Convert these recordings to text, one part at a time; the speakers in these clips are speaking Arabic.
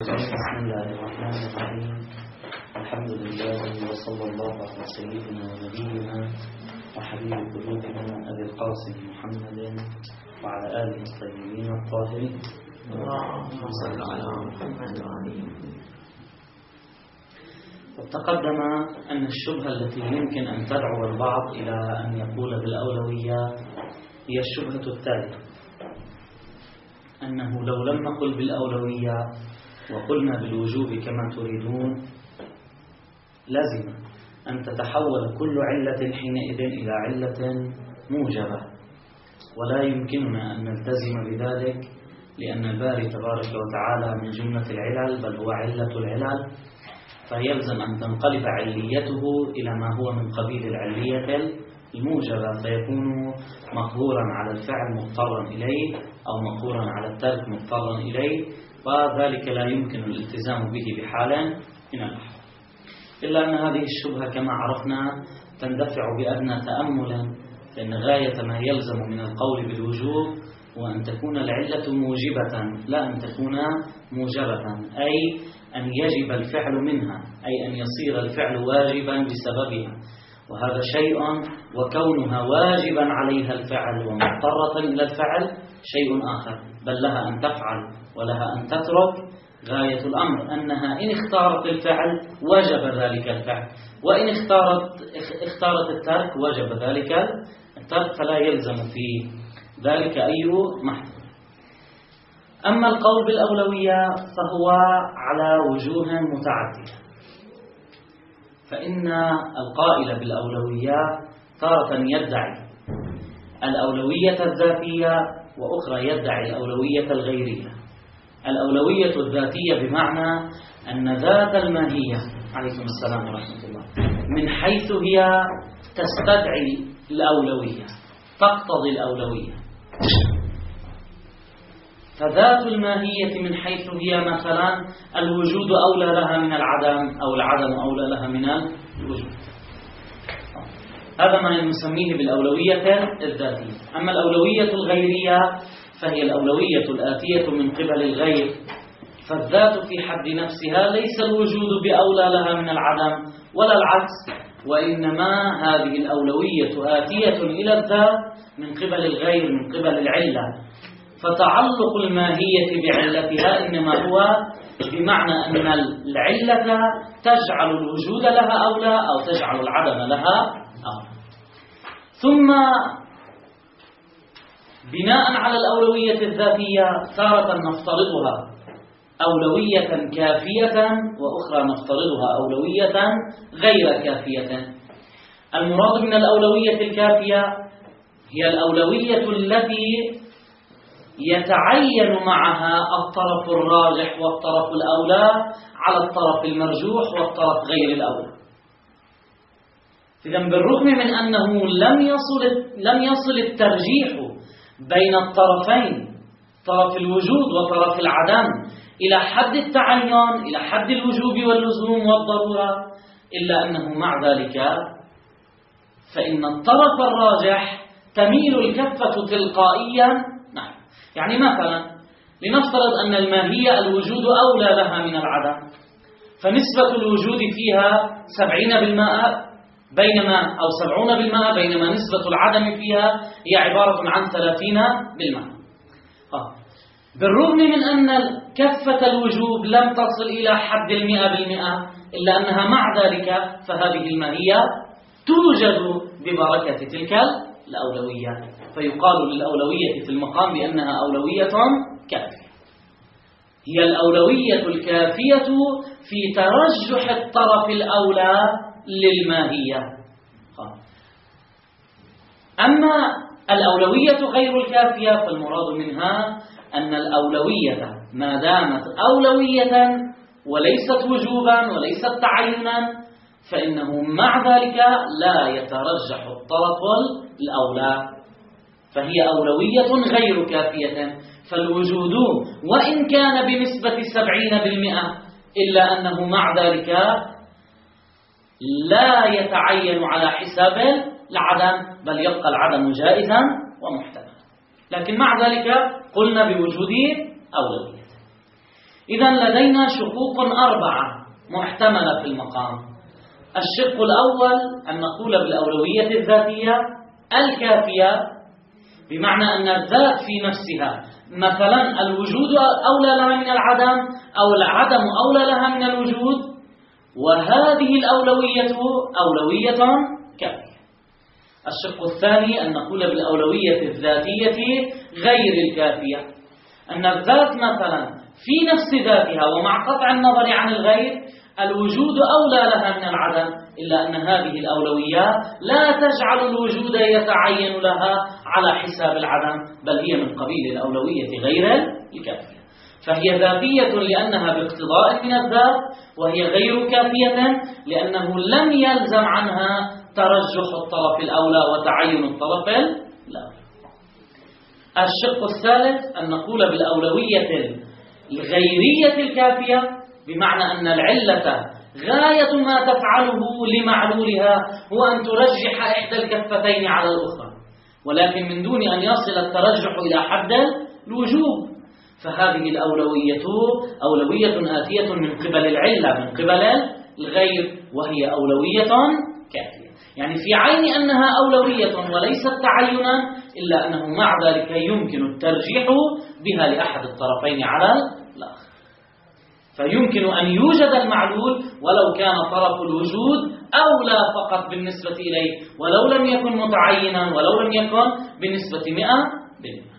بسم الله الرحمن الرحيم. الحمد لله وصلى الله على سيدنا ونبينا وحبيب قلوبنا أبي القاسم محمد وعلى آله الطيبين الطاهرين. اللهم صل على محمد وعلى وتقدم أن الشبهة التي يمكن أن تدعو البعض إلى أن يقول بالأولويات هي الشبهة التالية: أنه لو لم نقل بالأولويات وقلنا بالوجوب كما تريدون لازم أن تتحول كل علة حينئذ إلى علة موجبة، ولا يمكننا أن نلتزم بذلك، لأن الباري تبارك وتعالى من جملة العلل بل هو علة العلل، فيلزم أن تنقلب عليته إلى ما هو من قبيل العلية الموجبة، فيكون مقهورا على الفعل مضطرا إليه أو مقهورا على الترك مضطرا إليه، وذلك لا يمكن الالتزام به بحال من الأحوال. إلا أن هذه الشبهة كما عرفنا تندفع بأدنى تأمل، لأن غاية ما يلزم من القول بالوجوب هو أن تكون العلة موجبة لا أن تكون موجبة، أي أن يجب الفعل منها، أي أن يصير الفعل واجبا بسببها، وهذا شيء، وكونها واجبا عليها الفعل ومضطرة إلى الفعل شيء آخر، بل لها أن تفعل ولها أن تترك. غاية الأمر أنها إن اختارت الفعل وجب ذلك الفعل، وإن اختارت الترك وجب ذلك الترك، فلا يلزم في ذلك أي محظور. أما القول بالأولوية فهو على وجوه متعددة، فإن القائل بالأولوية تارة يدعي الأولوية الذاتية، وأخرى يدعي الأولوية الغيرية. الأولوية الذاتية بمعنى أن ذات الماهية عليكم السلام ورحمة الله من حيث هي تستدعي الأولوية، تقتضي الأولوية. فذات الماهية من حيث هي مثلا الوجود أولى لها من العدم، أو العدم أولى لها من الوجود. هذا ما نسميه بالأولوية الذاتية. أما الأولوية الغيرية فهي الأولوية الآتية من قبل الغير، فالذات في حد نفسها ليس الوجود بأولى لها من العدم ولا العكس، وإنما هذه الأولوية آتية إلى الذات من قبل الغير، من قبل العلة. فتعلق الماهية بعلتها إنما هو بمعنى أن العلة تجعل الوجود لها أولى أو تجعل العدم لها أولى. ثم بناء على الأولوية الذاتية تارة نفترضها أولوية كافية، وأخرى نفترضها أولوية غير كافية. المراد من الأولوية الكافية هي الأولوية التي يتعين معها الطرف الراجح والطرف الأولى على الطرف المرجوح والطرف غير الأولى. إذن بالرغم من أنه لم يصل الترجيح بين الطرفين، طرف الوجود وطرف العدم، إلى حد التعين، إلى حد الوجوب واللزوم والضرورة، إلا أنه مع ذلك فإن الطرف الراجح تميل الكفة تلقائيا. نعم، يعني مثلا لنفترض أن الماهية الوجود أولى لها من العدم، فنسبة الوجود فيها 70% أو 70%، بينما نسبة العدم فيها هي عبارة عن 30%. بالرغم من أن كفة الوجوب لم تصل إلى حد 100%، إلا أنها مع ذلك فهذه الماهية توجد ببركة تلك الأولوية، فيقال للأولوية في المقام بأنها أولوية كافية. هي الأولوية الكافية في ترجح الطرف الأولى للماهية. أما الأولوية غير الكافية فالمراد منها أن الأولوية ما دامت أولوية وليست وجوبا وليست تعينا، فإنه مع ذلك لا يترجح الطرف الأولى، فهي أولوية غير كافية. فالوجود وإن كان بنسبة 70%، إلا أنه مع ذلك لا يتعين على حساب العدم، بل يبقى العدم جائزا ومحتملا. لكن مع ذلك قلنا بوجود أولوية. إذن لدينا شقوق 4 محتملة في المقام. الشق الأول أن نقول بالأولوية الذاتية الكافية، بمعنى أن الذات في نفسها مثلا الوجود أولى لها من العدم أو العدم أولى لها من الوجود، وهذه الأولوية أولوية كافية. الشق الثاني أن نقول بالأولوية الذاتية غير الكافية، أن الذات مثلا في نفس ذاتها ومع قطع النظر عن الغير الوجود أولى لها من العدم، إلا أن هذه الأولويات لا تجعل الوجود يتعين لها على حساب العدم، بل هي من قبيل الأولوية غير الكافية. فهي ذاتية لأنها باقتضاء من الذات، وهي غير كافية لأنه لم يلزم عنها ترجح الطرف الأولى وتعين الطرف الأولى. الشق الثالث أن نقول بالأولوية الغيرية الكافية، بمعنى أن العلة غاية ما تفعله لمعلولها هو أن ترجح إحدى الكفتين على الأخرى، ولكن من دون أن يصل الترجح إلى حد الوجوب. فهذه الأولوية أولوية آتية من قبل العلة من قبل الغير، وهي أولوية كافية، يعني في عين أنها أولوية وليست تعينا، إلا أنه مع ذلك يمكن الترجيح بها لأحد الطرفين على الآخر. فيمكن أن يوجد المعلول ولو كان طرف الوجود أولى فقط بالنسبة إليه، ولو لم يكن متعينا، ولو لم يكن بنسبة 100%.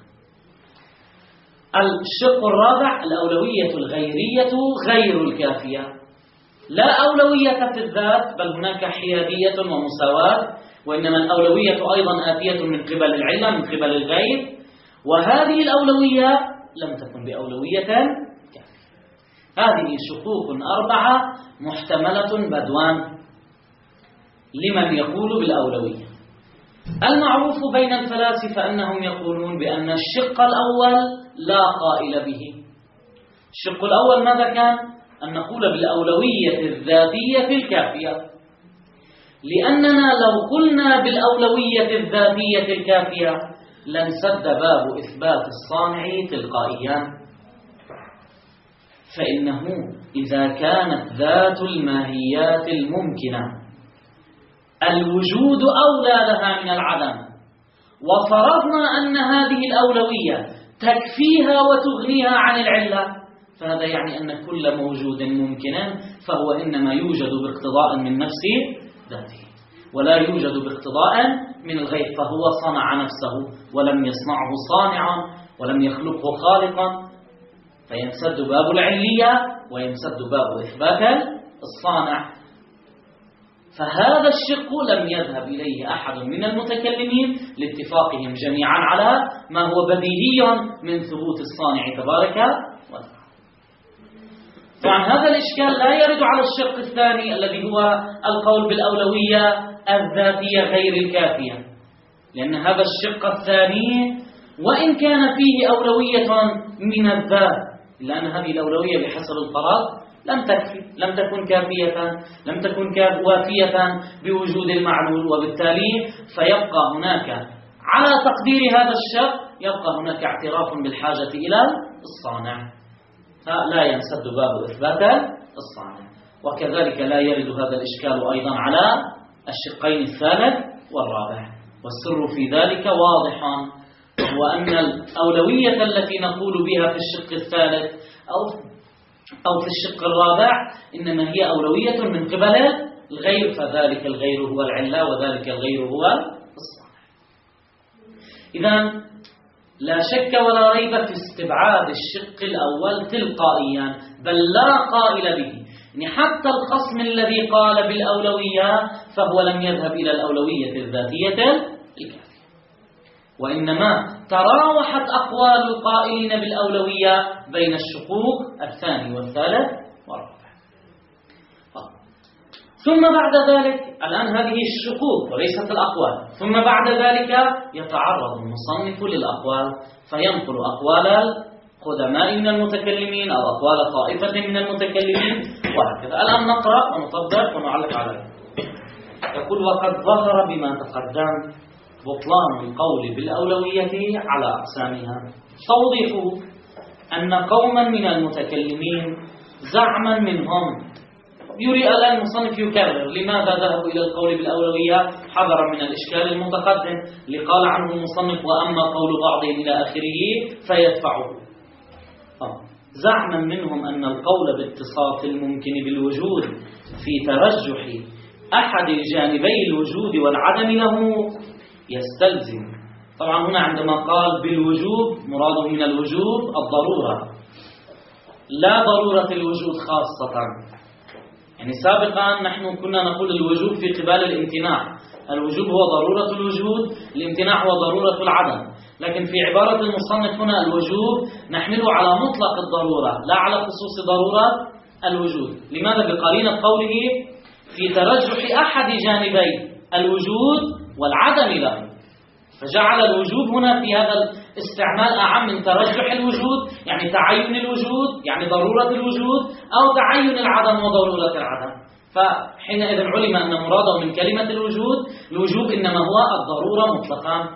الشق الرابع الأولوية الغيرية غير الكافية. لا أولوية في الذات، بل هناك حيادية ومساواة، وإنما الأولوية أيضا آتية من قبل العلة من قبل الغير، وهذه الأولوية لم تكن بأولوية كافية. هذه شقوق 4 محتملة بدوان لمن يقول بالأولوية. المعروف بين الفلاسفة أنهم يقولون بأن الشق الأول لا قائل به. الشق الأول ماذا كان؟ أن نقول بالأولوية الذاتية الكافية، لأننا لو قلنا بالأولوية الذاتية الكافية لانسد باب إثبات الصانع تلقائيا، فإنه إذا كانت ذات الماهيات الممكنة الوجود أولى لها من العدم، وفرضنا أن هذه الأولوية تكفيها وتغنيها عن العلة، فهذا يعني أن كل موجود ممكن فهو إنما يوجد باقتضاء من نفس ذاته، ولا يوجد باقتضاء من الغير، فهو صنع نفسه ولم يصنعه صانعا ولم يخلقه خالقا، فينسد باب العلية وينسد باب إثبات الصانع. فهذا الشق لم يذهب إليه أحد من المتكلمين لاتفاقهم جميعا على ما هو بديهي من ثبوت الصانع تبارك وتعالى. طبعا هذا الإشكال لا يرد على الشق الثاني الذي هو القول بالأولوية الذاتية غير الكافية، لأن هذا الشق الثاني وإن كان فيه أولوية من الذات، لأن هذه الأولوية بحسب الفرض لم تكفي، لم تكن كافية، لم تكن وافية بوجود المعلول، وبالتالي فيبقى هناك على تقدير هذا الشق يبقى هناك اعتراف بالحاجة إلى الصانع، فلا ينسد باب إثبات الصانع. وكذلك لا يرد هذا الإشكال أيضا على الشقين الثالث والرابع، والسر في ذلك واضح، وأن الأولوية التي نقول بها في الشق الثالث أو في الشق الرابع إنما هي أولوية من قبل الغير، فذلك الغير هو العلة وذلك الغير هو الصانع. إذن لا شك ولا ريب في استبعاد الشق الأول تلقائيا، بل لا قائل به، يعني حتى الخصم الذي قال بالأولوية فهو لم يذهب إلى الأولوية الذاتية الكافية، وإنما تراوحت أقوال القائلين بالأولوية بين الشقوق الثاني والثالث والرابع. ثم بعد ذلك، الآن هذه الشقوق وليست الأقوال، ثم بعد ذلك يتعرض المصنف للأقوال فينقل أقوال القدماء من المتكلمين أو أقوال طائفة من المتكلمين وهكذا. الآن نقرأ ونطبق ونعلق عليه. يقول: وقد ظهر بما تقدم بطلان القول بالأولوية على أقسامها. توضيحه: أن قوما من المتكلمين زعما منهم، يريد الآن المصنف يكرر لماذا ذهبوا إلى القول بالأولوية حذرا من الإشكال المتقدم اللي قال عنه المصنف وأما قول بعضهم إلى آخره فيدفعه. زعما منهم أن القول باتصاف الممكن بالوجود في ترجح أحد جانبي الوجود والعدم له يستلزم. طبعا هنا عندما قال بالوجوب مراده من الوجوب الضرورة، لا ضرورة الوجود خاصة. يعني سابقا نحن كنا نقول الوجوب في قبال الامتناع، الوجوب هو ضرورة الوجود، الامتناع هو ضرورة العدم. لكن في عبارة المصنف هنا الوجوب نحمله على مطلق الضرورة لا على خصوص ضرورة الوجود. لماذا؟ بقرينة قوله في ترجح أحد جانبي الوجود والعدم له، فجعل الوجوب هنا في هذا الاستعمال أعم من ترجح الوجود، يعني تعين الوجود يعني ضرورة الوجود، أو تعين العدم وضرورة العدم. فحينئذ علم أن مراده من كلمة الوجوب إنما هو الضرورة مطلقا.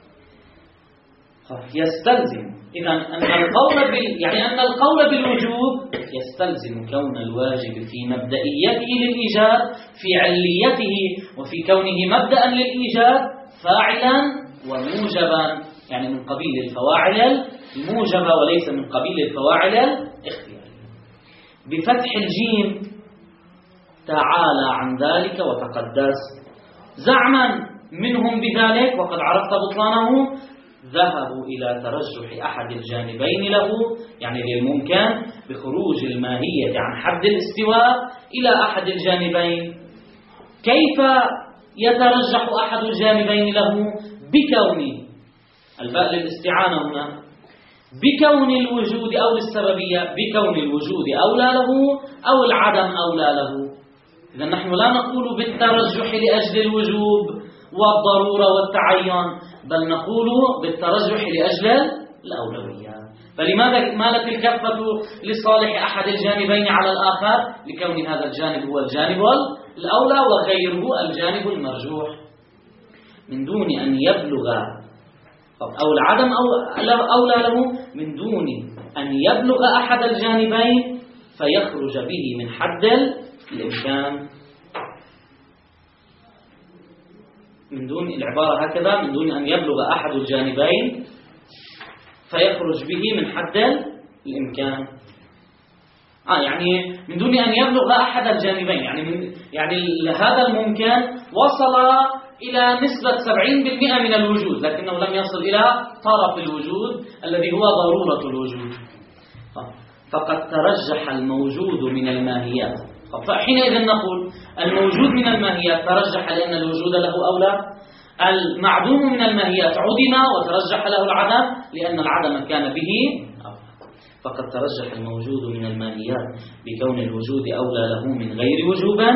يستلزم إذن أن القول بالوجوب يستلزم كون الواجب في مبدئيته للإيجاد، في عليته، وفي كونه مبدأ للإيجاد فاعلا وموجبا، يعني من قبيل الفواعل الموجبة وليس من قبيل الفواعل الاختيارية. بفتح الجيم تعالى عن ذلك وتقدس. زعما منهم بذلك وقد عرفت بطلانه ذهبوا إلى ترجح أحد الجانبين له، يعني للممكن، بخروج الماهية عن حد الاستواء إلى أحد الجانبين. كيف يترجح أحد الجانبين له؟ بكون الباء للاستعانة هنا، بكون الوجود أو للسببية، بكون الوجود أولى له أو العدم أولى له. إذا نحن لا نقول بالترجح لأجل الوجوب والضرورة والتعين، بل نقول بالترجح لأجل الأولوية. فلماذا مالت الكفة لصالح أحد الجانبين على الآخر؟ لكون هذا الجانب هو الجانب الأولى وغيره الجانب المرجوح، من دون أن يبلغ أو العدم أولى له، من دون أن يبلغ أحد الجانبين فيخرج به من حد الإمكان. من دون العبارة هكذا، من دون أن يبلغ أحد الجانبين فيخرج به من حد الإمكان. يعني من دون أن يبلغ أحد الجانبين، يعني هذا الممكن وصل إلى نسبة 70% من الوجود، لكنه لم يصل إلى طرف الوجود الذي هو ضرورة الوجود. فقد ترجح الموجود من الماهيات. فحينئذ نقول الموجود من الماهيات ترجح لأن الوجود له أولى، المعدوم من الماهيات عدم وترجح له العدم لأن العدم كان به أولى. فقد ترجح الموجود من الماهيات بكون الوجود أولى له من غير وجوبا،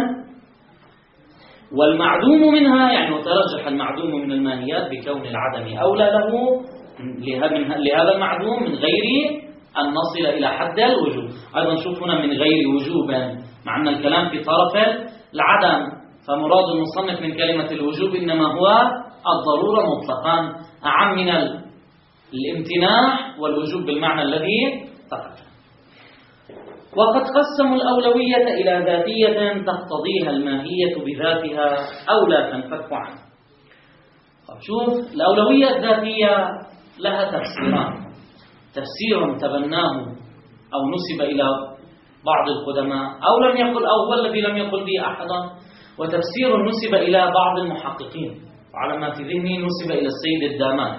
والمعدوم منها يعني وترجح المعدوم من الماهيات بكون العدم أولى له لهذا المعدوم من غير أن نصل إلى حد الوجوب. أيضا نشوف هنا من غير وجوبا، مع أن الكلام في طرف العدم، فمراد المصنف من كلمة الوجوب إنما هو الضرورة مطلقا أعم من الامتناع والوجوب بالمعنى الذي تقدم. وقد قسموا الأولوية إلى ذاتية تقتضيها الماهية بذاتها أو لا تنفك عنها. شوف، الأولوية الذاتية لها تفسيران، تفسير تبناه أو نسب إلى بعض القدماء أو لم يقل، أو هو الذي لم يقل به أحدا، وتفسير نسب إلى بعض المحققين، وعلى ما في ذهني نسب إلى السيد الدامات،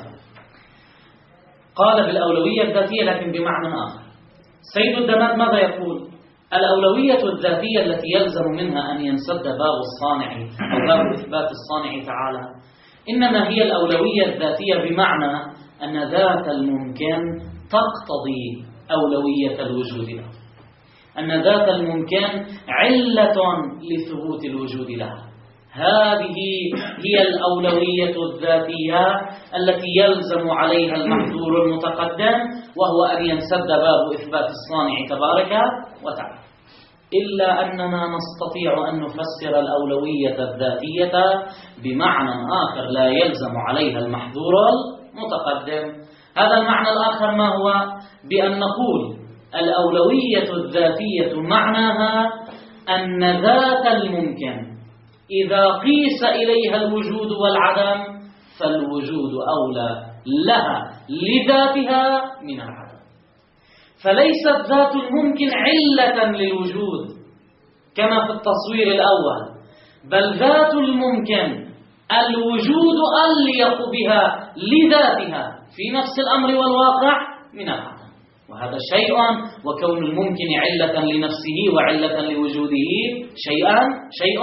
قال بالأولوية الذاتية لكن بمعنى آخر. سيد الدامات ماذا يقول؟ الأولوية الذاتية التي يلزم منها أن ينسد باب الصانع أو باب إثبات الصانع تعالى، إنما هي الأولوية الذاتية بمعنى أن ذات الممكن تقتضي أولوية الوجود له، أن ذات الممكن علة لثبوت الوجود لها. هذه هي الأولوية الذاتية التي يلزم عليها المحظور المتقدم، وهو أن ينسد باب إثبات الصانع تبارك وتعالى. إلا أننا نستطيع أن نفسر الأولوية الذاتية بمعنى آخر لا يلزم عليها المحظور المتقدم. هذا المعنى الآخر ما هو؟ بأن نقول الأولوية الذاتية معناها أن ذات الممكن إذا قيس إليها الوجود والعدم فالوجود أولى لها لذاتها من العدم. فليست ذات الممكن علة للوجود كما في التصوير الأول، بل ذات الممكن الوجود أليق بها لذاتها في نفس الأمر والواقع من العدم. وهذا شيء، وكون الممكن علة لنفسه وعلة لوجوده شيء.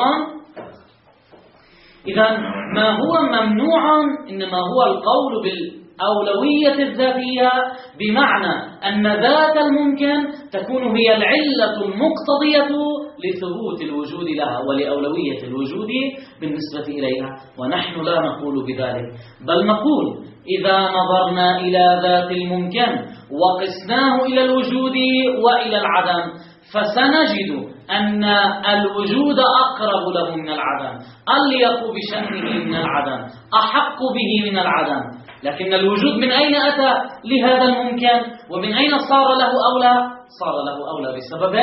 إذا ما هو ممنوع إنما هو القول بالأولوية الذاتية، بمعنى أن ذات الممكن تكون هي العلة المقتضية لثبوت الوجود لها ولأولوية الوجود بالنسبة إليها. ونحن لا نقول بذلك، بل نقول إذا نظرنا إلى ذات الممكن وقسناه إلى الوجود وإلى العدم فسنجد أن الوجود أقرب له من العدم، أليق بشأنه من العدم، أحق به من العدم. لكن الوجود من أين أتى لهذا الممكن؟ ومن أين صار له أولى؟ صار له أولى بسبب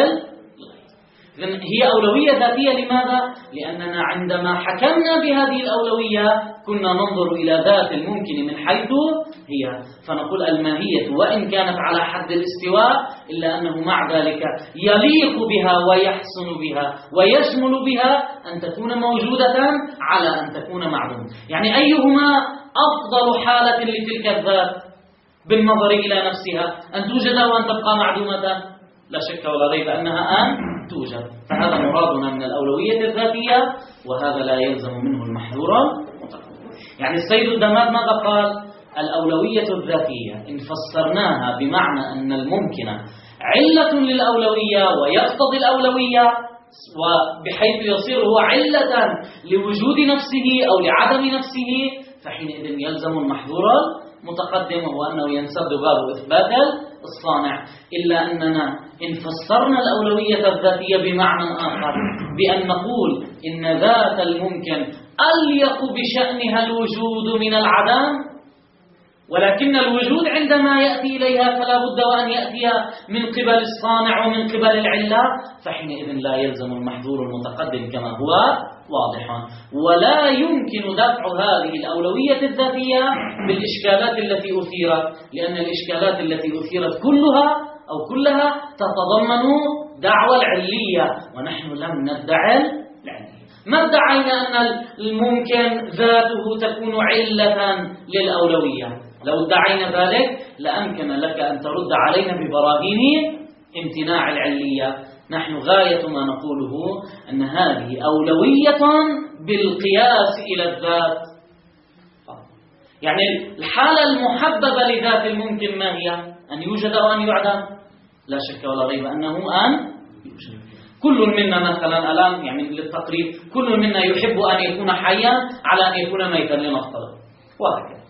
هي أولوية ذاتية. لماذا؟ لأننا عندما حكمنا بهذه الأولوية كنا ننظر إلى ذات الممكن من حيث هي، فنقول الماهية وإن كانت على حد الاستواء إلا أنه مع ذلك يليق بها ويحسن بها ويشمل بها أن تكون موجودة على أن تكون معدومة. يعني أيهما أفضل حالة لتلك الذات بالنظر إلى نفسها، أن توجد وأن تبقى معدومة؟ لا شك ولا ريب أنها أن توجد. فهذا مرادنا من الأولوية الذاتية، وهذا لا يلزم منه المحذور المتقدم. يعني السيد الدماد ماذا قال؟ الأولوية الذاتية إن فسرناها بمعنى أن الممكن علة للأولوية ويقتضي الأولوية، وبحيث يصير هو علة لوجود نفسه أو لعدم نفسه، فحينئذ يلزم المحذور متقدم، وهو أنه ينسد باب إثبات الصانع. إلا أننا إن فسرنا الأولوية الذاتية بمعنى آخر بأن نقول إن ذات الممكن أليق بشأنها الوجود من العدم، ولكن الوجود عندما يأتي إليها فلا بد وأن يأتي من قبل الصانع ومن قبل العلة، فحينئذ لا يلزم المحذور المتقدم كما هو واضح. ولا يمكن دفع هذه الأولوية الذاتية بالإشكالات التي أثيرت، لأن الإشكالات التي أثيرت كلها تتضمن دعوى العلية، ونحن لم ندعي العلية. ما ادعينا أن الممكن ذاته تكون علة للأولوية. لو ادعينا ذلك لأمكن لك أن ترد علينا ببراهين امتناع العلية. نحن غاية ما نقوله أن هذه أولوية بالقياس إلى الذات. يعني الحالة المحببة لذات الممكن ما هي؟ أن يوجد أو أن يعدم؟ لا شك ولا ريب أنه أن يوجد. كل منا مثلا الآن يعني للتقريب كل منا يحب أن يكون حيا على أن يكون ميتا لنفترض، وهكذا.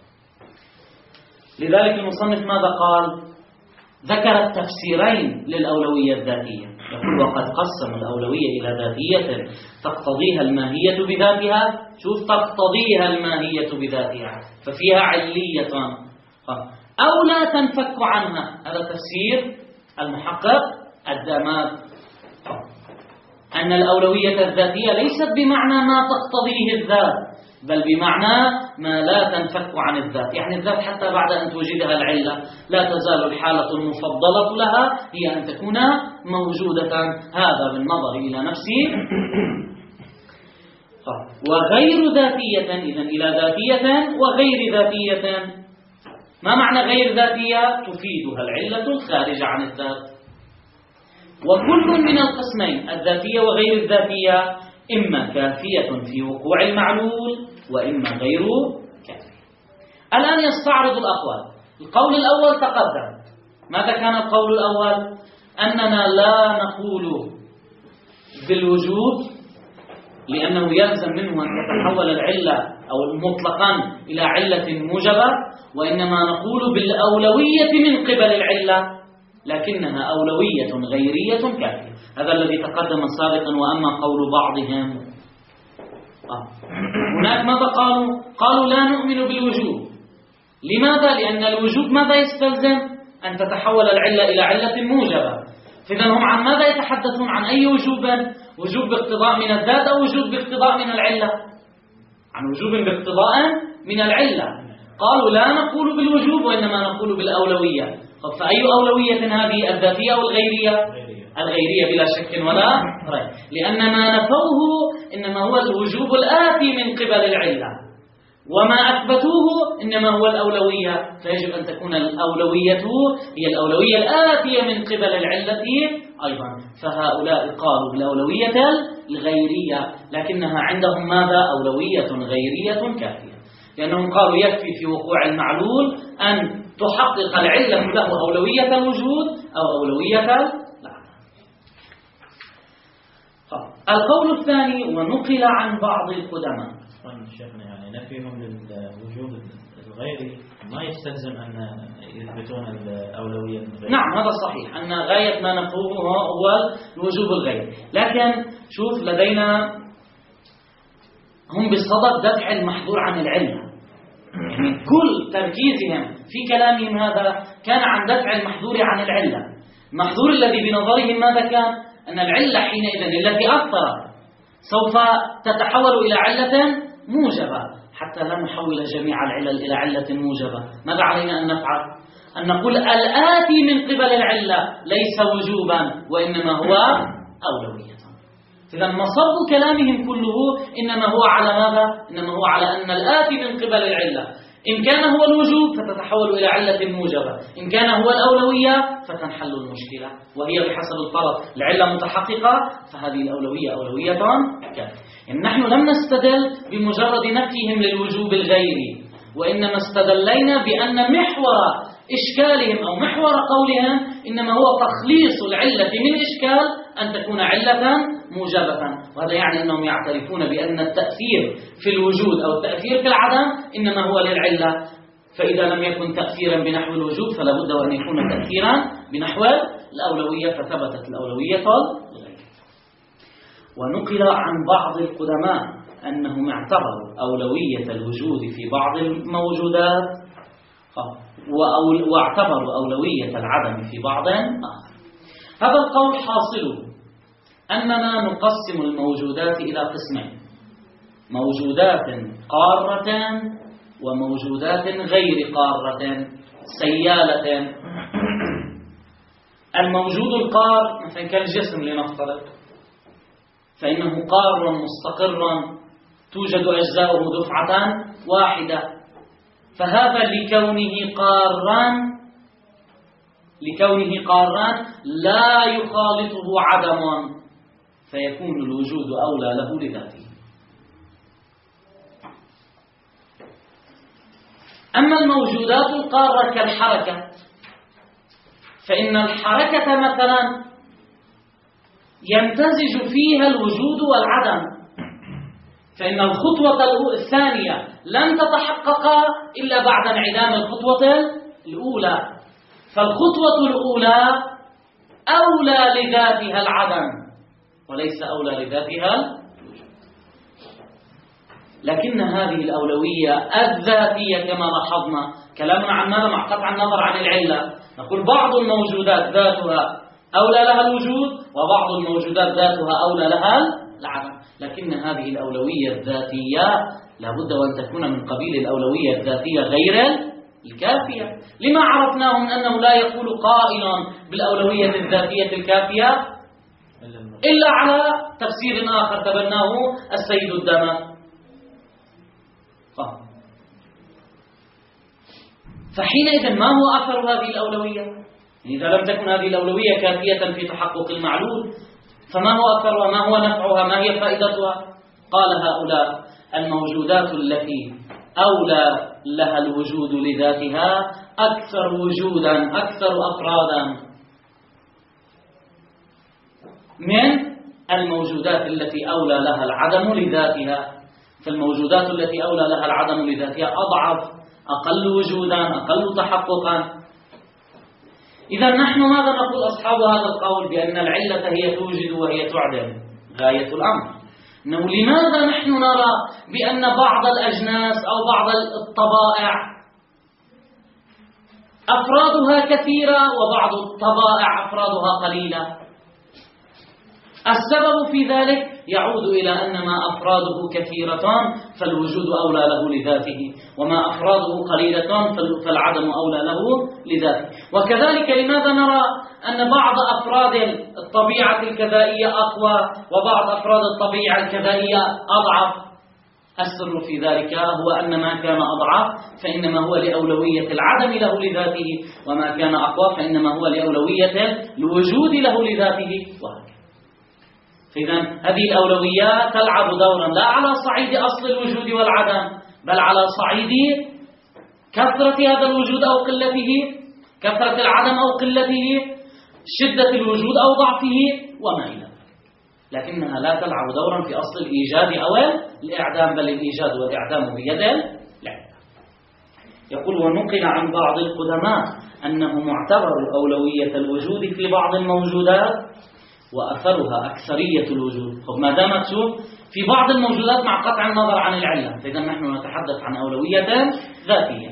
لذلك المصنف ماذا قال؟ ذكر التفسيرين للأولوية الذاتية. يقول وقد قسم الأولوية إلى ذاتية تقتضيها الماهية بذاتها، شوف تقتضيها الماهية بذاتها ففيها علية أو لا تنفك عنها. هذا تفسير المحقق الدماد، أن الأولوية الذاتية ليست بمعنى ما تقتضيه الذات، بل بمعنى ما لا تنفك عن الذات. يعني الذات حتى بعد أن توجدها العلة لا تزال الحالة المفضلة لها هي أن تكون موجودة، هذا بالنظر إلى نفسه. وغير ذاتية، إذن إلى ذاتية وغير ذاتية. ما معنى غير ذاتية؟ تفيدها العلة الخارجة عن الذات. وكل من القسمين الذاتية وغير الذاتية إما كافية في وقوع المعلول وإما غير كافية. الآن يستعرض الأقوال. القول الأول تقدم. ماذا كان القول الأول؟ أننا لا نقول بالوجود لأنه يلزم منه أن تتحول العلة أو مطلقا إلى علة موجبة، وإنما نقول بالأولوية من قبل العلة، لكنها أولوية غيرية كافية. هذا الذي تقدم سابقا. وأما قول بعضهم هناك ماذا قالوا؟ قالوا لا نؤمن بالوجود لماذا؟ لأن الوجوب ماذا يستلزم؟ أن تتحول العلة إلى علة موجبة. فإذا هم عن ماذا يتحدثون؟ عن أي وجوب؟ وجوب باقتضاء من الذات أو وجوب باقتضاء من العلة؟ عن وجوب باقتضاء من العلة. قالوا لا نقول بالوجوب وإنما نقول بالأولوية. فأي أولوية هذه؟ الذاتية أو الغيرية؟ الغيرية بلا شك ولا ريب، لأن ما نفوه إنما هو الوجوب الآتي من قبل العلة، وما أثبتوه إنما هو الأولوية. فيجب أن تكون الأولوية هي الأولوية الآتية من قبل العلة أيضا. فهؤلاء قالوا بالأولوية الغيرية، لكنها عندهم ماذا؟ أولوية غيرية كافية، لأنهم قالوا يكفي في وقوع المعلول أن تحقق العلة له أولوية الوجود أو أولوية العدم. القول الثاني: ونقل عن بعض القدماء. شيخنا يعني نفيهم للوجود الغيري ما يستلزم أن يثبتون الأولوية الغيرية. نعم هذا صحيح، أن غاية ما نفوه هو الوجوب الغيري، لكن شوف لدينا هم بصدد دفع المحظور عن العلة، يعني كل تركيزهم في كلامهم هذا كان عن دفع المحظور عن العلة. المحظور الذي بنظرهم ماذا كان؟ أن العلة حينئذ التي أثرت سوف تتحول إلى علة موجبة. حتى لا نحول جميع العلل إلى علة موجبة، ماذا علينا أن نفعل؟ أن نقول الآتي من قبل العلة ليس وجوبا وإنما هو أولوية. إذا مصب كلامهم كله إنما هو على ماذا؟ إنما هو على أن الآتي من قبل العلة إن كان هو الوجوب فتتحول إلى علة موجبة، إن كان هو الأولوية فتنحل المشكلة، وهي بحسب الفرض العلة متحققة فهذه الأولوية أولوية كافية. يعني نحن لم نستدل بمجرد نفيهم للوجوب الغيري، وإنما استدلينا بأن محور إشكالهم أو محور قولهم إنما هو تخليص العلة من إشكال أن تكون علة موجبة. وهذا يعني أنهم يعترفون بأن التأثير في الوجود أو التأثير في العدم إنما هو للعلة، فإذا لم يكن تأثيرا بنحو الوجود فلا بد وأن يكون تأثيرا بنحو الأولوية، فثبتت الأولوية الغيرية. ونقل عن بعض القدماء أنهم اعتبروا أولوية الوجود في بعض الموجودات واعتبروا أولوية العدم في بعض آخر. هذا القول حاصله أننا نقسم الموجودات إلى قسمين: موجودات قارة وموجودات غير قارة سيالة. الموجود القار مثلا كالجسم لنفترض، فإنه قار مستقر توجد أجزاؤه دفعة واحدة، فهذا لكونه قارا لا يخالطه عدم، فيكون الوجود أولى له لذاته. أما الموجودات القارة كالحركة، فإن الحركة مثلا يمتزج فيها الوجود والعدم، فإن الخطوة الثانية لن تتحقق إلا بعد انعدام الخطوة الأولى، فالخطوة الأولى أولى لذاتها العدم وليس أولى لذاتها الوجود. لكن هذه الأولوية الذاتية كما لاحظنا كلامنا عن ماذا؟ مع قطع النظر عن العلة، نقول بعض الموجودات ذاتها أولى لها الوجود وبعض الموجودات ذاتها أولى لها العدم، لكن هذه الأولوية الذاتية لابد وأن تكون من قبيل الأولوية الذاتية غير الكافية. لما عرفناه من أنه لا يقول قائل بالأولوية الذاتية الكافية إلا على تفسير آخر تبناه السيد الدمى. فحينئذ ما هو أثر هذه الأولوية؟ إذا لم تكن هذه الأولوية كافية في تحقق المعلول فما هو أثرها؟ ما هو نفعها؟ ما هي فائدتها؟ قال هؤلاء: الموجودات التي أولى لها الوجود لذاتها أكثر وجودا أكثر أفرادا من الموجودات التي أولى لها العدم لذاتها. فالموجودات التي أولى لها العدم لذاتها أضعف، أقل وجودا، أقل تحققا. إذا نحن ماذا نقول أصحاب هذا القول بأن العلة هي توجد وهي تعدم؟ غاية الأمر إنه لماذا نحن نرى بأن بعض الأجناس أو بعض الطبائع أفرادها كثيرة وبعض الطبائع أفرادها قليلة. السبب في ذلك يعود إلى أن ما أفراده كثيرة فالوجود أولى له لذاته، وما أفراده قليلة فالعدم أولى له لذاته. وكذلك لماذا نرى أن بعض أفراد الطبيعة الكذائية أقوى وبعض أفراد الطبيعة الكذائية أضعف؟ السر في ذلك هو أن ما كان أضعف فإنما هو لأولوية العدم له لذاته، وما كان أقوى فإنما هو لأولوية الوجود له لذاته، وهكذا. فإذا هذه الأولويات تلعب دورا لا على صعيد أصل الوجود والعدم، بل على صعيد كثرة هذا الوجود أو قلته، كثرة العدم أو قلته، شدة الوجود أو ضعفه، وما إلى ذلك. لكنها لا تلعب دورا في أصل الإيجاد أو الإعدام، بل الإيجاد والإعدام بيد الإعدام. يقول: ونقل عن بعض القدماء أنهم اعتبروا أولوية الوجود في بعض الموجودات وأثرها أكثرية الوجود. ما دامت في بعض الموجودات مع قطع النظر عن العلة، فإذا نحن نتحدث عن أولوية ذاتية.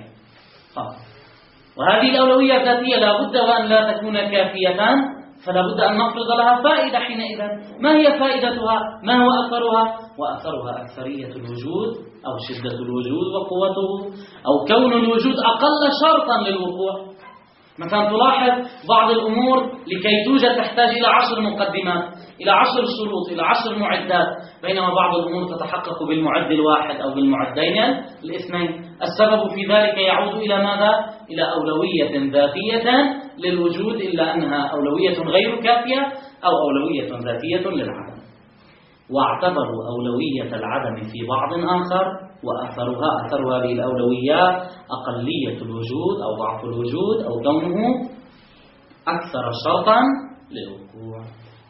وهذه الأولوية الذاتية لا بد وأن لا تكون كافية، فلا بد أن نفرض لها فائدة حينئذ. ما هي فائدتها؟ ما هو أثرها؟ وأثرها أكثرية الوجود أو شدة الوجود وقوته، أو كون الوجود أقل شرطا للوقوع. مثلا تلاحظ بعض الأمور لكي توجد تحتاج إلى 10 مقدمات، إلى 10 شروط، إلى 10 معدات، بينما بعض الأمور تتحقق بالمعد الواحد أو بالمعدين الاثنين. السبب في ذلك يعود إلى ماذا؟ إلى أولوية ذاتية للوجود، إلا أنها أولوية غير كافية أو أولوية ذاتية للعدم. واعتبروا أولوية العدم في بعض آخر وأثرها أثر هذه الأولويات أقلية الوجود أو ضعف الوجود أو كونه أكثر شرطا للوقوع.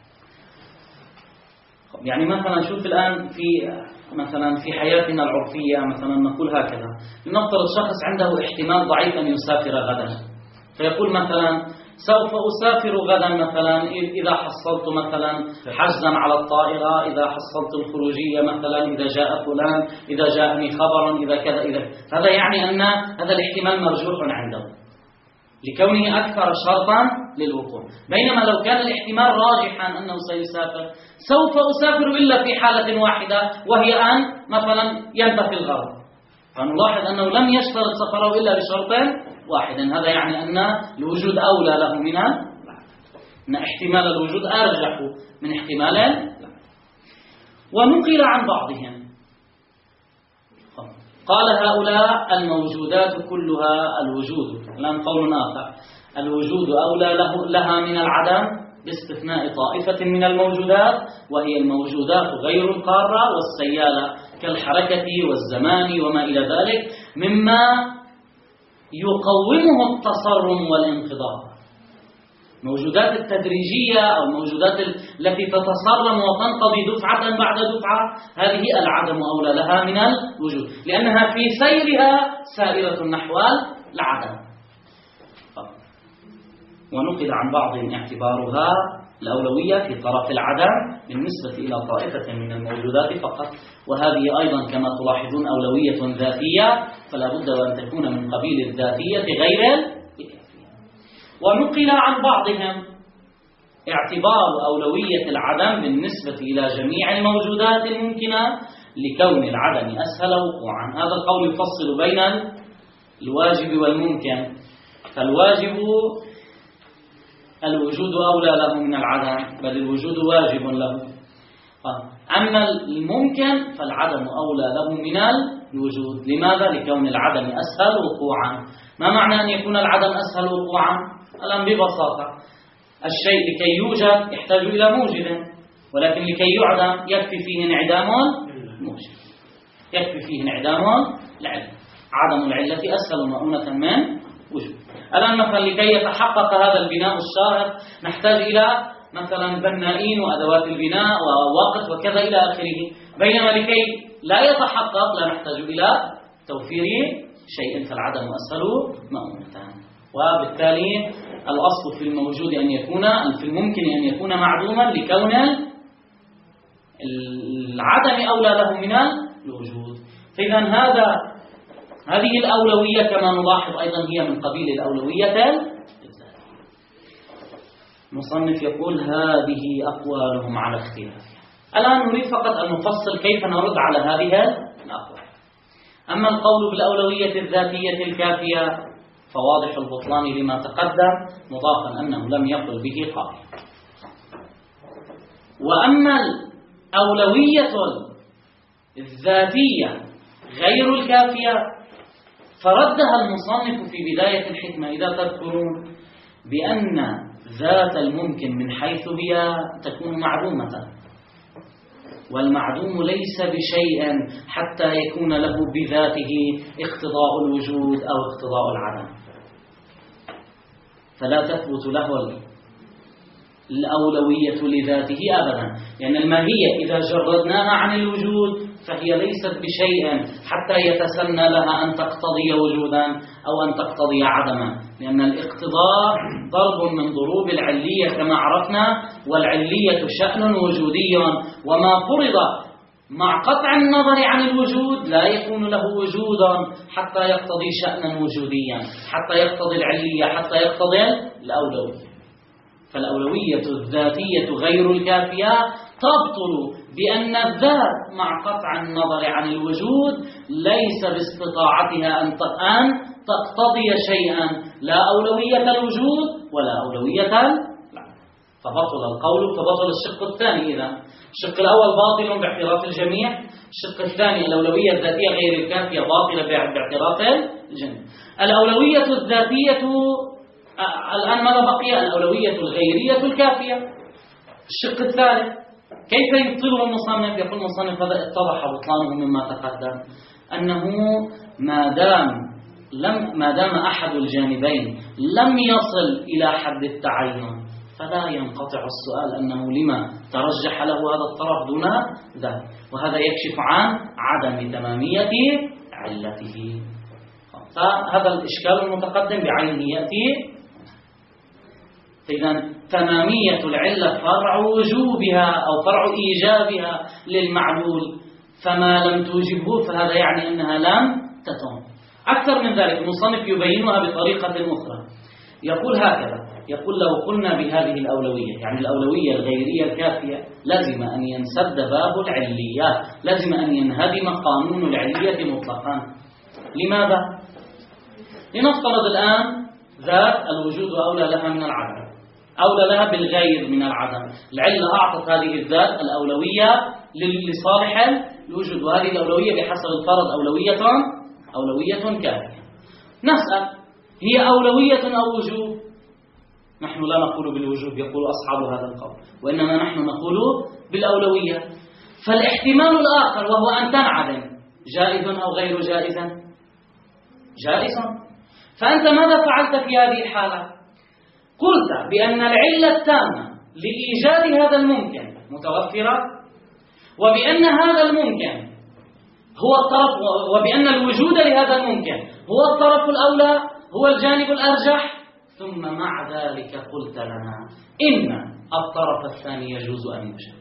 يعني مثلا شوف الآن في حياتنا العرفية، مثلا نقول هكذا: لنفترض شخص عنده احتمال ضعيف أن يسافر غدا، فيقول مثلا: سوف أسافر غدا مثلا إذا حصلت مثلا حجزا على الطائرة، إذا حصلت الخروجية مثلا، إذا جاء فلان، إذا جاءني خبرا، إذا كذا إذا. هذا يعني أن هذا الاحتمال مرجوح عنده لكونه أكثر شرطا للوقوع. بينما لو كان الاحتمال راجحا أنه سيسافر، سوف أسافر إلا في حالة واحدة، وهي أن مثلا ينتفي الغرض، فنلاحظ أنه لم يشترط سفره إلا بشرط واحد. هذا يعني أن الوجود أولى له من أن احتمال الوجود أرجح من احتمال. ونقل عن بعضهم قال: هؤلاء الموجودات كلها الوجود، الآن قول آخر: الوجود أولى لها من العدم باستثناء طائفة من الموجودات، وهي الموجودات غير القارة والسيالة كالحركة والزمان وما إلى ذلك مما يقومه التصرم والانقضاض. الموجودات التدريجية أو الموجودات التي تتصرم وتنقضي دفعة بعد دفعة، هذه العدم أولى لها من الوجود، لأنها في سيرها سائرة نحو العدم. ونقل عن بعض اعتبارها الأولوية في طرف العدم بالنسبة إلى طائفة من الموجودات فقط، وهذه أيضا كما تلاحظون أولوية ذاتية، فلا بد وأن تكون من قبيل الذاتية غير الكافية. ونقل عن بعضهم اعتبار أولوية العدم بالنسبة إلى جميع الموجودات الممكنة لكون العدم أسهل وقوعا. هذا القول يفصل بين الواجب والممكن. فالواجب الوجود أولى له من العدم، بل الوجود واجب له. أما الممكن فالعدم أولى له من الوجود. لماذا؟ لكون العدم أسهل وقوعا. ما معنى أن يكون العدم أسهل وقوعا؟ الآن ببساطة الشيء لكي يوجد يحتاج إلى موجد، ولكن لكي يعدم يكفي فيه انعدام موجد، يكفي فيه انعدام العلة. عدم العلة أسهل مؤونة من وجود. الآن مثلا لكي يتحقق هذا البناء الشاهق نحتاج إلى مثلا بنائين وأدوات البناء ووقت وكذا إلى آخره، بينما لكي لا يتحقق لا نحتاج إلى توفير شيء، فالعدم أسهل مؤونة. وبالتالي الأصل في الموجود أن يكون في الممكن أن يكون معدوما لكون العدم أولى له من الوجود. فإذا هذه الأولوية كما نلاحظ أيضا هي من قبيل الأولوية الذاتية. المصنف يقول هذه أقوالهم على اختلافها. الآن نريد فقط أن نفصل كيف نرد على هذه الأقوال. أما القول بالأولوية الذاتية الكافية فواضح البطلان لما تقدم، مضافا أنه لم يقل به قائل. وأما الأولوية الذاتية غير الكافية فردها المصنف في بداية الحكمة إذا تذكرون بأن ذات الممكن من حيث هي تكون معدومة، والمعدوم ليس بشيء حتى يكون له بذاته اقتضاء الوجود أو اقتضاء العدم، فلا تثبت له الأولوية لذاته أبدا، لأن الماهية إذا جردناها عن الوجود فهي ليست بشيء حتى يتسنى لها أن تقتضي وجودا أو أن تقتضي عدما، لأن الاقتضاء ضرب من ضروب العلية كما عرفنا، والعلية شأن وجودي، وما فرض مع قطع النظر عن الوجود لا يكون له وجودا حتى يقتضي شأنا وجوديا، حتى يقتضي العلية، حتى يقتضي الأولوية. فالأولوية الذاتية غير الكافية تبطل بأن الذات مع قطع النظر عن الوجود ليس باستطاعتها أن تقتضي شيئا لا أولوية الوجود ولا أولوية فبطل القول، فبطل الشق الثاني. إذا الشق الأول باطل باعتراف الجميع، الشق الثاني الأولوية الذاتية غير الكافية باطلة باعتراف الجميع. الأولوية الذاتية الآن ماذا بقي؟ الأولوية الغيرية الكافية. الشق الثالث كيف يبطله المصنف؟ يقول المصنف هذا اتضح بطلانه مما تقدم، أنه ما دام أحد الجانبين لم يصل إلى حد التعين فلا ينقطع السؤال أنه لما ترجح له هذا الطرف دون ذاك، وهذا يكشف عن عدم تمامية علته. فهذا الإشكال المتقدم بعينه يأتي. إذن تمامية العلة فرع وجوبها أو فرع إيجابها للمعلول، فما لم توجبه فهذا يعني أنها لم تتم. أكثر من ذلك المصنف يبينها بطريقة أخرى، يقول هكذا، يقول لو قلنا بهذه الأولوية يعني الأولوية الغيرية الكافية لازم أن ينسد باب العليات، لازم أن ينهدم قانون العلية مطلقا. لماذا؟ لنفترض الآن ذات الوجود أولى لها من العدم، أولى لها بالغير من العدم. العلة أعطت هذه الذات الأولوية لصالح الوجود، وهذه الأولوية بحسب الفرض أولوية كافية. نسأل هي أولوية أو وجوب؟ نحن لا نقول بالوجوب يقول أصحاب هذا القول، وإنما نحن نقول بالأولوية. فالاحتمال الآخر وهو أن تنعدم جائز أو غير جائز؟ جائز. فأنت ماذا فعلت في هذه الحالة؟ قلت بأن العلة التامة لإيجاد هذا الممكن متوفرة، وبأن هذا الممكن هو الطرف، وبأن الوجود لهذا الممكن هو الطرف الأولى، هو الجانب الأرجح، ثم مع ذلك قلت لنا إن الطرف الثاني يجوز أن يوجد،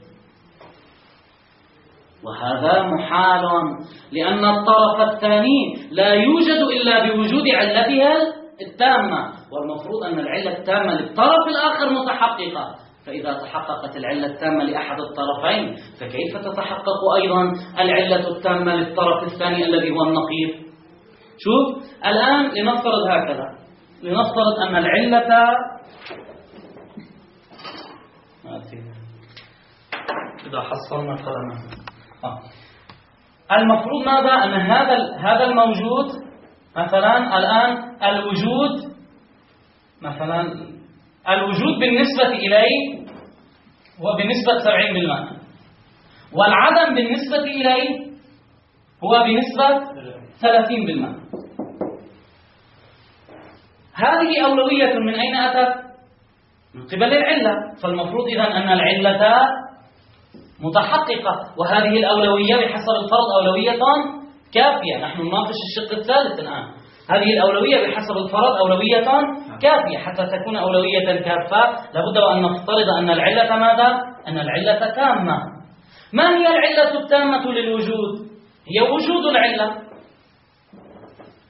وهذا محال لأن الطرف الثاني لا يوجد إلا بوجود علتها التامة، والمفروض أن العلة التامة للطرف الآخر متحققة، فإذا تحققت العلة التامة لأحد الطرفين فكيف تتحقق أيضا العلة التامة للطرف الثاني الذي هو النقيض؟ شوف الآن لنفترض هكذا، لنفترض أن العلة إذا حصلنا قلنا المفروض ماذا؟ أن هذا الموجود مثلا الآن الوجود مثلا الوجود بالنسبة إليه هو بنسبة 70%، والعدم بالنسبة إليه هو بنسبة 30%. هذه أولوية من أين أتت؟ من قبل العلة، فالمفروض إذن أن العلة متحققة، وهذه الأولوية بحسب الفرض أولوية كافية. نحن نناقش الشق الثالث الآن. هذه الأولوية بحسب الفرض أولوية كافية، حتى تكون أولوية كافة لابد أن نفترض أن العلة ماذا؟ أن العلة تامة. ما هي العلة التامة للوجود؟ هي وجود العلة.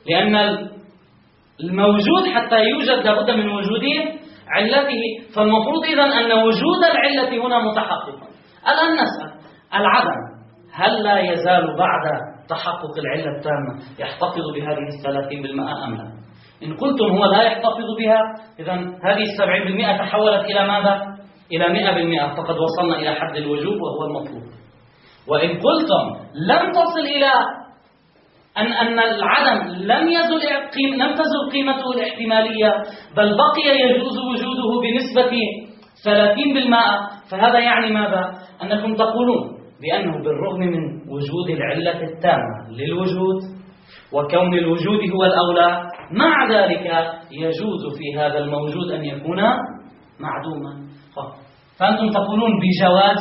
لأن الموجود حتى يوجد لابد من وجود علته، فالمفروض إذن أن وجود العلة هنا متحقق. الآن نسأل العدم هل لا يزال بعد تحقق العلة التامة يحتفظ بهذه 30% أم لا؟ إن قلتم هو لا يحتفظ بها، إذن هذه 70% تحولت إلى ماذا؟ إلى 100%، فقد وصلنا إلى حد الوجوب وهو المطلوب. وإن قلتم لم تصل إلى أن العدم لم تزل قيمته الاحتمالية، بل بقي يجوز وجوده بنسبة 30%، فهذا يعني ماذا؟ أنكم تقولون بأنه بالرغم من وجود العلة التامة للوجود وكون الوجود هو الأولى، مع ذلك يجوز في هذا الموجود أن يكون معدوما. فأنتم تقولون بجواز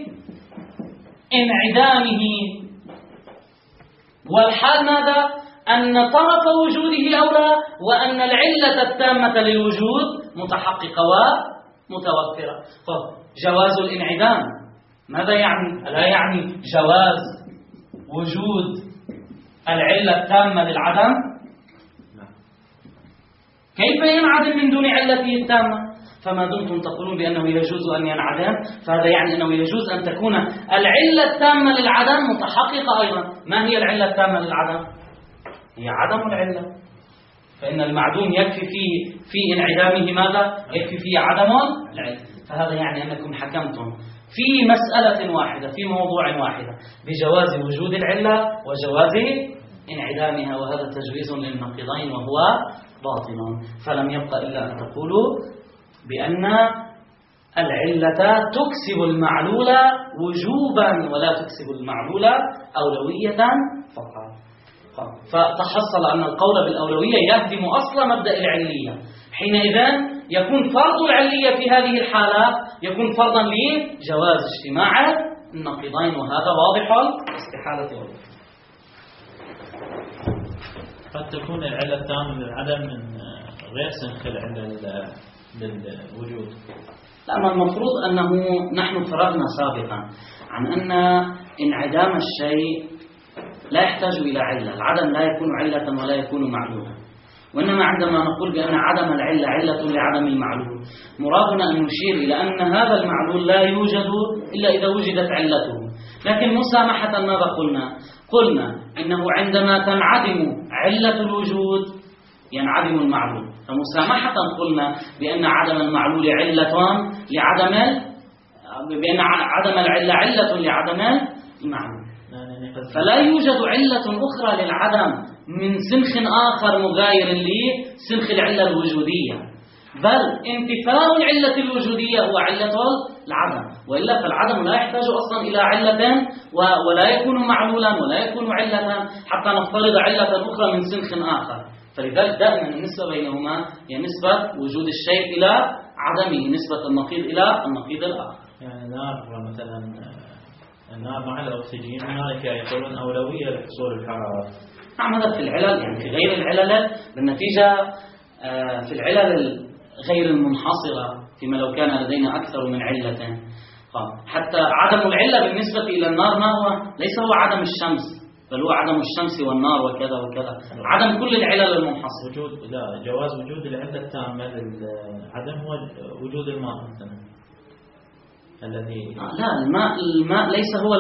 انعدامه، والحال ماذا؟ أن طرف وجوده أولى، وأن العلة التامة للوجود متحققة ومتوفرة. جواز الانعدام ماذا يعني؟ لا يعني جواز وجود العلة التامة للعدم؟ كيف ينعدم من دون علته التامة؟ فما دمتم تقولون بأنه يجوز أن ينعدم، فهذا يعني أنه يجوز أن تكون العلة التامة للعدم متحققة أيضا. ما هي العلة التامة للعدم؟ هي عدم العلة، فإن المعدوم يكفي في انعدامه ماذا؟ يكفي فيه عدم العلة. فهذا يعني أنكم حكمتم في مسألة واحدة في موضوع واحد بجواز وجود العلة وجواز انعدامها، وهذا تجويز للنقيضين وهو باطل. فلم يبق إلا أن تقولوا بأن العلة تكسب المعلول وجوبا ولا تكسب المعلول أولوية فقط. فتحصل أن القول بالأولوية يهدم أصل مبدأ العلية. حينئذ يكون فرض العلية في هذه الحالة يكون فرضا لجواز اجتماع النقيضين، وهذا واضح الاستحالة والوجود. قد تكون العلة التامة للعدم من غير سنخ العلة للوجود. لا، المفروض أنه نحن فرغنا سابقا عن أن انعدام الشيء لا يحتاج إلى علة. العدم لا يكون علة ولا يكون معلولا، وإنما عندما نقول بأن عدم العلة علة لعدم المعلول، مرادنا أن نشير إلى أن هذا المعلول لا يوجد إلا إذا وجدت علته. لكن مسامحة ماذا قلنا إنه عندما تنعدم علة الوجود ينعدم المعلول، فمسامحة قلنا بأن عدم المعلول بأن عدم العلة علة لعدم المعلول. فلا يوجد علة أخرى للعدم من سنخ آخر مغاير لسنخ العلة الوجودية، بل انتفاء العلة الوجودية هو علة العدم، وإلا فالعدم لا يحتاج أصلا إلى علة ولا يكون معلولا ولا يكون علة حتى نفترض علة أخرى من سنخ آخر. فلذلك دائما النسبة بينهما هي نسبة وجود الشيء إلى عدمه، نسبة النقيض إلى النقيض الآخر. يعني النار مثلا، النار مع الأكسجين هناك يقولون أولوية لحصول الحرارة. نعم، هذا في العلل، يعني في غير العلل بالنتيجة في العلل غير المنحصرة، فيما لو كان لدينا أكثر من علة. حتى عدم العلة بالنسبة إلى النار ما هو؟ ليس هو عدم الشمس، بل هو عدم الشمس والنار وكذا وكذا، عدم كل العلل المنحصرة. جواز وجود العلة التامة للعدم هو وجود الماء مثلا الذي لا، الماء ليس هو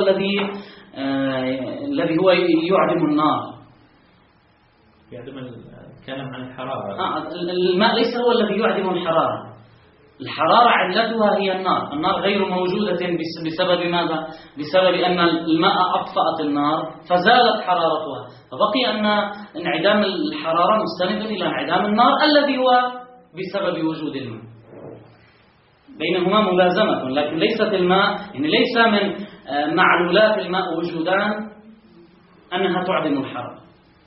الذي هو يعدم النار. يعدم الكلام عن الحرارة. الماء ليس هو الذي يعدم الحرارة. الحرارة علتها هي النار غير موجودة بسبب ماذا؟ بسبب أن الماء أطفأت النار فزالت حرارتها، فبقي أن انعدام الحرارة مستند إلى انعدام النار الذي هو بسبب وجود الماء. بينهما ملازمة، لكن ليست الماء، يعني ليس من معلولات الماء وجودان أنها تعدم الحرارة.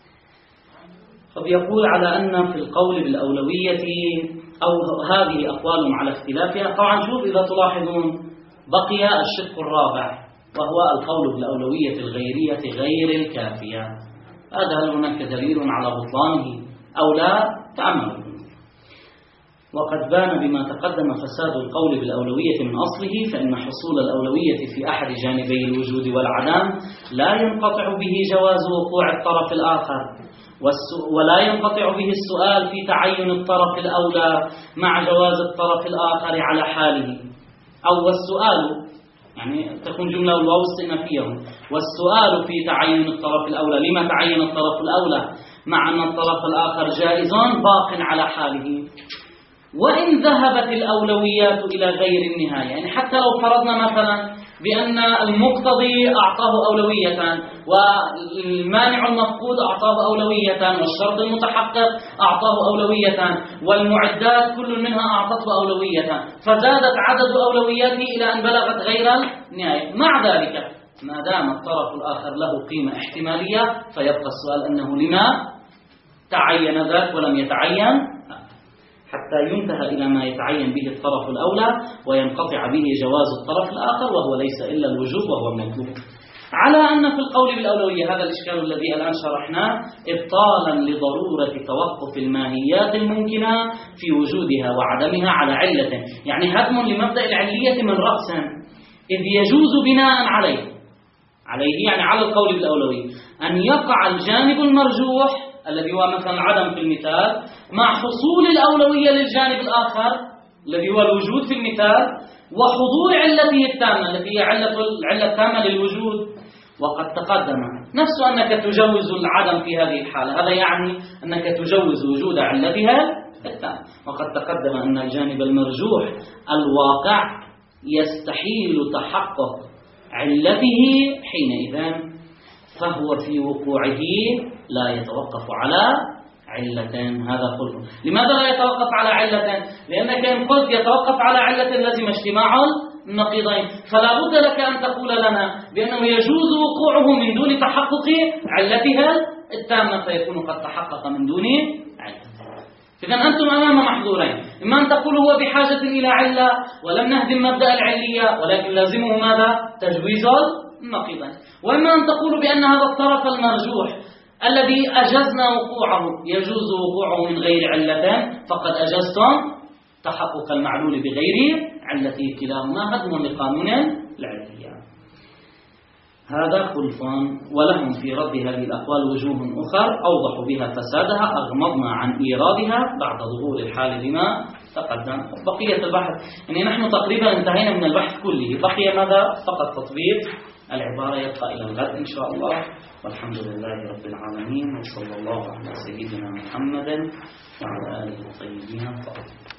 فبيقول على أن في القول بالأولوية أو هذه أقوال على اختلافها. طبعا شوف إذا تلاحظون بقي الشق الرابع وهو القول بالأولوية الغيرية غير الكافية. هل هناك دليل على بطلانه أو لا؟ تأملوا. وقد بان بما تقدم فساد القول بالأولوية من أصله، فإن حصول الأولوية في أحد جانبي الوجود والعدم لا ينقطع به جواز وقوع الطرف الآخر، ولا ينقطع به السؤال في تعين الطرف الأولى مع جواز الطرف الآخر على حاله. أو والسؤال يعني تكون جملة الواو استئنافية، والسؤال في تعين الطرف الأولى لما تعين الطرف الأولى مع أن الطرف الآخر جائز باق على حاله. وإن ذهبت الأولويات إلى غير النهاية، يعني حتى لو فرضنا مثلا بأن المقتضي أعطاه أولوية والمانع المفقود أعطاه أولوية والشرط المتحقق أعطاه أولوية والمعدات كل منها أعطته أولوية، فزادت عدد أولوياته إلى أن بلغت غير النهاية. مع ذلك ما دام الطرف الآخر له قيمة احتمالية فيبقى السؤال أنه لما تعين ذاك ولم يتعين، حتى ينتهى إلى ما يتعين به الطرف الأولى وينقطع به جواز الطرف الآخر، وهو ليس إلا الوجوب وهو المطلوب. على أن في القول بالأولوية هذا الإشكال الذي الآن شرحناه إبطالا لضرورة توقف الماهيات الممكنة في وجودها وعدمها على علة، يعني هدم لمبدأ العلية من رأس، إذ يجوز بناء عليه يعني على القول بالأولوية أن يقع الجانب المرجوح الذي هو مثلا العدم في المثال مع حصول الأولوية للجانب الآخر الذي هو الوجود في المثال وحضور علته التامة التي هي العلة التامة للوجود. وقد تقدم نفس أنك تجوز العدم في هذه الحالة، هذا يعني أنك تجوز وجود علتها التامة. وقد تقدم أن الجانب المرجوح الواقع يستحيل تحقق علته حينئذ، فهو في وقوعه لا يتوقف على علتين. هذا قلت. لماذا لا يتوقف على علتين؟ لأنك إن قلت يتوقف على علة لازم اجتماع النقيضين، فلا بد لك أن تقول لنا بأنه يجوز وقوعه من دون تحقق علتها التامة، فيكون قد تحقق من دون علتها. إذا أنتم أمام محظورين، إما أن تقول هو بحاجة إلى علة ولم نهدم مبدأ العلية ولكن لازمه ماذا؟ تجويز النقيضين، وإما أن تقول بأن هذا الطرف المرجوح الذي أجزنا وقوعه يجوز وقوعه من غير علتين، فقد أجزتم تحقق المعلول بغير علته، كلاهما هدم لقانون العلية. هذا خلفان، ولهم في رد هذه الأقوال وجوه أخرى أوضح بها فسادها أغمضنا عن إيرادها بعد ظهور الحال بما تقدم. بقية البحث يعني نحن تقريبا انتهينا من البحث كله، بقي ماذا؟ فقط تطبيق العبارة، يبقى إلى الغد إن شاء الله. والحمد لله رب العالمين، وصلى الله على سيدنا محمد وعلى آله الطيبين الطاهرين.